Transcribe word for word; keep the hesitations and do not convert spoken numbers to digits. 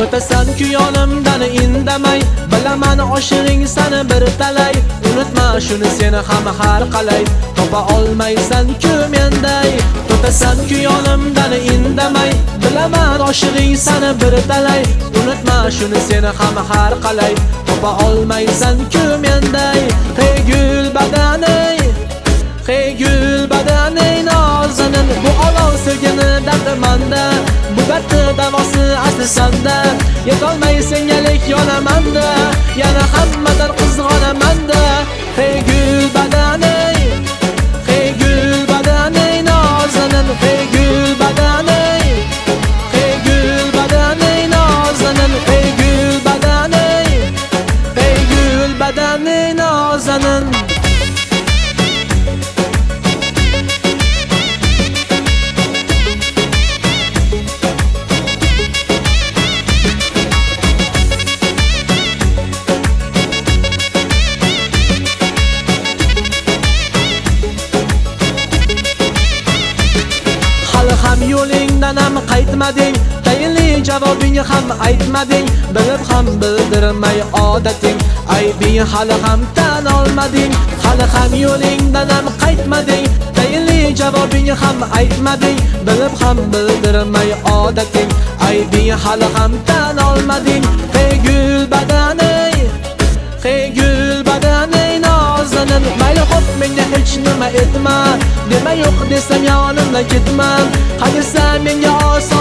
O'tasan-ku yonimdan indamay, bilaman oshiring seni bir talay. Unutma shuni seni ham har qalay, topa olmaysan-ku menday. O'tasan-ku yonimdan indamay, bilaman oshiring seni bir talay. Unutma shuni seni ham har qalay, topa olmaysan-ku menday. Hey gul badanay, hey gul badanay nozanin, bu olov sevgini dardimanda, bu dardni davosi asli sanda. Yetolmaysan yalik yonamanda, yana hammadan qizg'onamanda. Hey gul badanay, hey gul badanay nozanin, hey gul badanay, hey gul badanay nozanin, hey gul badanay, hey gul badanay nozanin. Ham yo'lingdan ham qaytmading, tayinli javobingni ham aytmading, bilib ham bildirmay odating, aybing hali ham tan olmading. Hali ham yo'lingdan ham qaytmading, tayinli javobingni ham aytmading, bilib ham bildirmay odating, aybing hali ham tan olmading. Hey gul badanay, hey gul badanay nozanin, mayli xo'p menga hech nima etma, dema yo'q desam yonimdan ketma. Hadisa menga oson